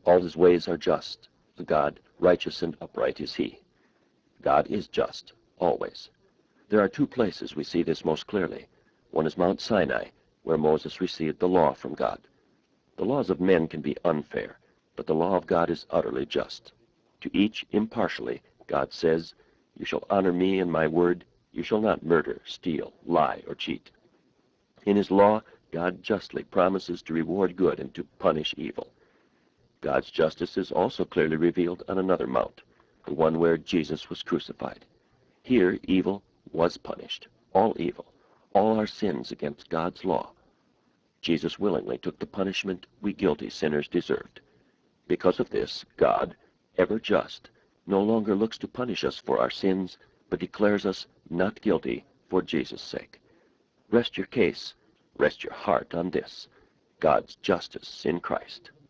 All his ways are just. The God, righteous and upright is he. God is just, always. There are two places we see this most clearly. One is Mount Sinai, where Moses received the law from God. The laws of men can be unfair, but the law of God is utterly just. To each impartially, God says, "You shall honor me and my word. You shall not murder, steal, lie, or cheat." In his law, God justly promises to reward good and to punish evil. God's justice is also clearly revealed on another mount, the one where Jesus was crucified. Here, evil was punished, all evil, all our sins against God's law. Jesus willingly took the punishment we guilty sinners deserved. Because of this, God, ever just, no longer looks to punish us for our sins, but declares us not guilty for Jesus' sake. Rest your case, rest your heart on this: God's justice in Christ.